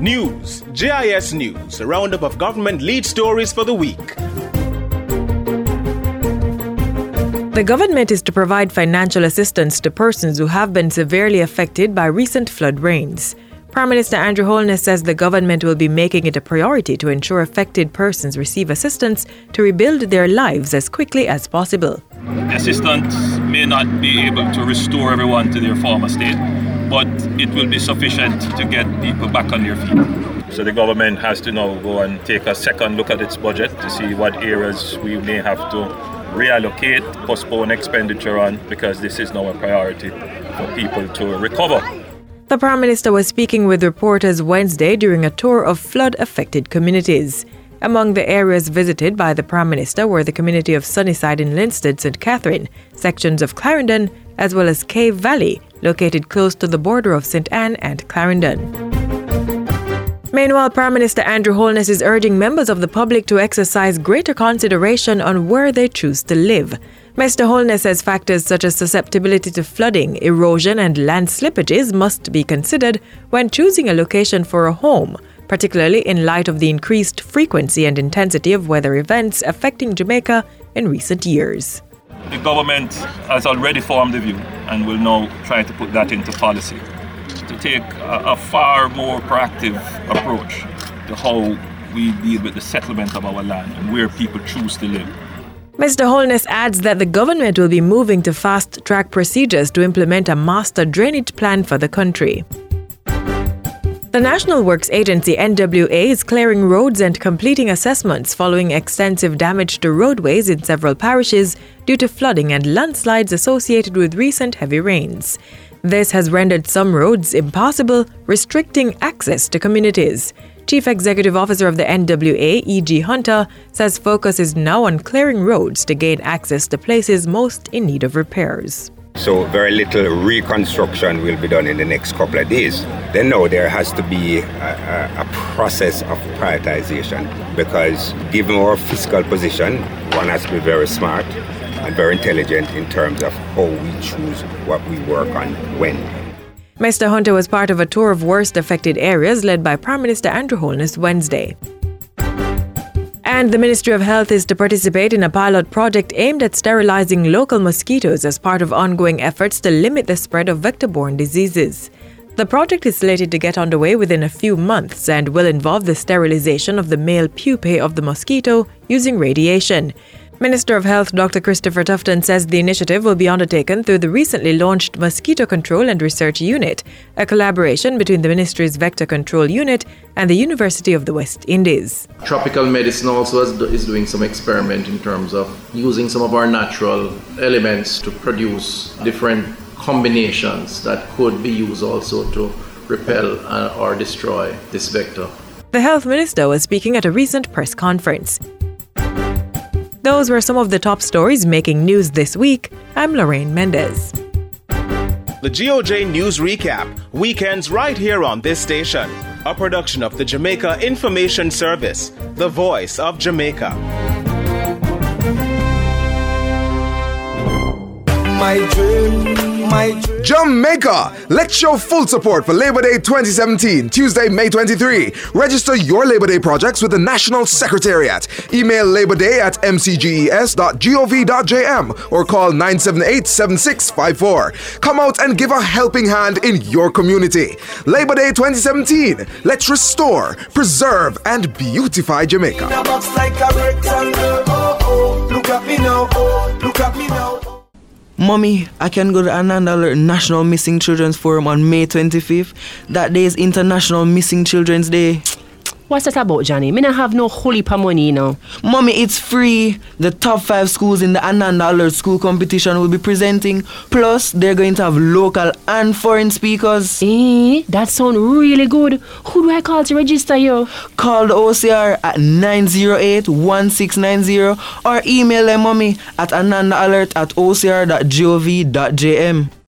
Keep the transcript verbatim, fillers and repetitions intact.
News, J I S News, a roundup of government lead stories for the week. The government is to provide financial assistance to persons who have been severely affected by recent flood rains. Prime Minister Andrew Holness says the government will be making it a priority to ensure affected persons receive assistance to rebuild their lives as quickly as possible. Assistance may not be able to restore everyone to their former state, but it will be sufficient to get people back on their feet. So the government has to now go and take a second look at its budget to see what areas we may have to reallocate, postpone expenditure on, because this is now a priority for people to recover. The Prime Minister was speaking with reporters Wednesday during a tour of flood-affected communities. Among the areas visited by the Prime Minister were the community of Sunnyside in Linstead, Saint Catherine, sections of Clarendon, as well as Cave Valley, located close to the border of Saint Anne and Clarendon. Meanwhile, Prime Minister Andrew Holness is urging members of the public to exercise greater consideration on where they choose to live. Mister Holness says factors such as susceptibility to flooding, erosion, and land slippages must be considered when choosing a location for a home, particularly in light of the increased frequency and intensity of weather events affecting Jamaica in recent years. The government has already formed a view and will now try to put that into policy, to take a, a far more proactive approach to how we deal with the settlement of our land and where people choose to live. Mister Holness adds that the government will be moving to fast-track procedures to implement a master drainage plan for the country. The National Works Agency N W A is clearing roads and completing assessments following extensive damage to roadways in several parishes due to flooding and landslides associated with recent heavy rains. This has rendered some roads impassable, restricting access to communities. Chief Executive Officer of the N W A, E G Hunter, says focus is now on clearing roads to gain access to places most in need of repairs. So very little reconstruction will be done in the next couple of days. Then now there has to be a, a, a process of prioritization, because given our fiscal position, one has to be very smart and very intelligent in terms of how we choose what we work on when. Mister Hunter was part of a tour of worst affected areas led by Prime Minister Andrew Holness Wednesday. And the Ministry of Health is to participate in a pilot project aimed at sterilizing local mosquitoes as part of ongoing efforts to limit the spread of vector-borne diseases. The project is slated to get underway within a few months and will involve the sterilization of the male pupae of the mosquito using radiation. Minister of Health Doctor Christopher Tufton says the initiative will be undertaken through the recently launched Mosquito Control and Research Unit, a collaboration between the Ministry's Vector Control Unit and the University of the West Indies. Tropical medicine also is doing some experiment in terms of using some of our natural elements to produce different combinations that could be used also to repel or destroy this vector. The Health Minister was speaking at a recent press conference. Those were some of the top stories making news this week. I'm Lorraine Mendez. The G O J News Recap, weekends right here on this station. A production of the Jamaica Information Service, the voice of Jamaica. My dream, my dream. Jamaica, let's show full support for Labor Day twenty seventeen, Tuesday, May twenty-third. Register your Labor Day projects with the National Secretariat. Email laborday at m c g e s dot gov dot j m or call nine seven eight, seven six five four. Come out and give a helping hand in your community. Labor Day twenty seventeen, let's restore, preserve, and beautify Jamaica. Look at me now, look at me now. Mommy, I can go to Ananda National Missing Children's Forum on May twenty-fifth. That day is International Missing Children's Day. What's that about, Johnny? Me not have no holy pa money, you know. Mommy, it's free. The top five schools in the Ananda Alert School Competition will be presenting. Plus, they're going to have local and foreign speakers. Eh, that sounds really good. Who do I call to register you? Call the O C R at nine zero eight, one six nine zero or email them, Mommy, at anandaalert at o c r dot gov dot j m.